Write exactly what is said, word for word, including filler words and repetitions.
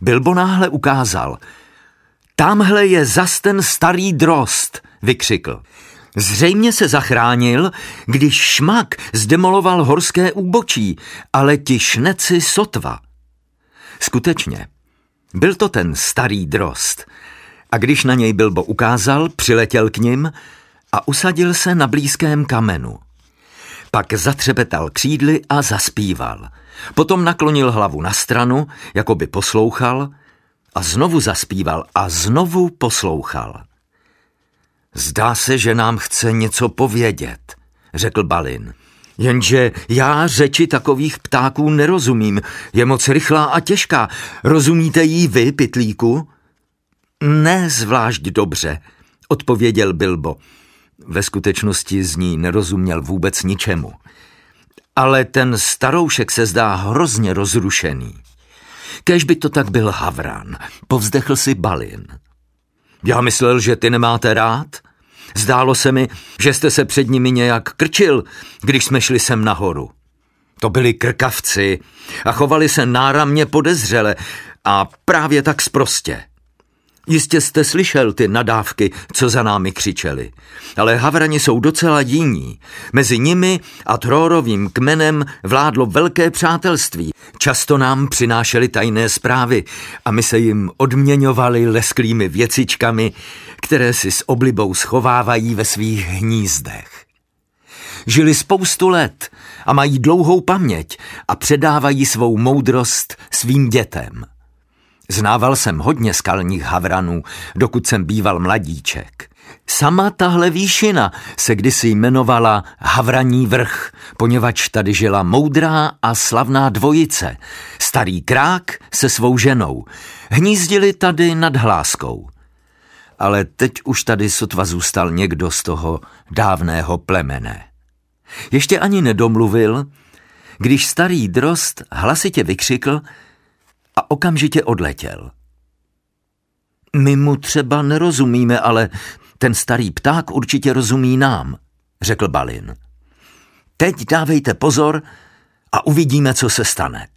Bilbo náhle ukázal. Tamhle je zas ten starý drost, vykřikl. Zřejmě se zachránil, když šmak zdemoloval horské úbočí, ale ti šneci sotva. Skutečně, byl to ten starý drost. A když na něj Bilbo ukázal, přiletěl k nim a usadil se na blízkém kamenu. Pak zatřepetal křídly a zaspíval. Potom naklonil hlavu na stranu, jako by poslouchal, a znovu zaspíval a znovu poslouchal. Zdá se, že nám chce něco povědět, řekl Balin. Jenže já řeči takových ptáků nerozumím, je moc rychlá a těžká. Rozumíte jí vy, pytlíku? Ne zvlášť dobře, odpověděl Bilbo. Ve skutečnosti z ní nerozuměl vůbec ničemu. Ale ten staroušek se zdá hrozně rozrušený. Kéž by to tak byl Havran, povzdechl si Balin. Já myslel, že ty nemáte rád. Zdálo se mi, že jste se před nimi nějak krčil, když jsme šli sem nahoru. To byli krkavci a chovali se náramně podezřele a právě tak sprostě. Jistě jste slyšel ty nadávky, co za námi křičeli, ale Havrani jsou docela jiní. Mezi nimi a Trórovým kmenem vládlo velké přátelství. Často nám přinášeli tajné zprávy a my se jim odměňovali lesklými věcičkami, které si s oblibou schovávají ve svých hnízdech. Žili spoustu let a mají dlouhou paměť a předávají svou moudrost svým dětem. Znával jsem hodně skalních havranů, dokud jsem býval mladíček. Sama tahle výšina se kdysi jmenovala Havraní vrch, poněvadž tady žila moudrá a slavná dvojice, starý krák se svou ženou. Hnízdili tady nad hláskou. Ale teď už tady sotva zůstal někdo z toho dávného plemene. Ještě ani nedomluvil, když starý drost hlasitě vykřikl a okamžitě odletěl. My mu třeba nerozumíme, ale ten starý pták určitě rozumí nám, řekl Balin. Teď dávejte pozor a uvidíme, co se stane.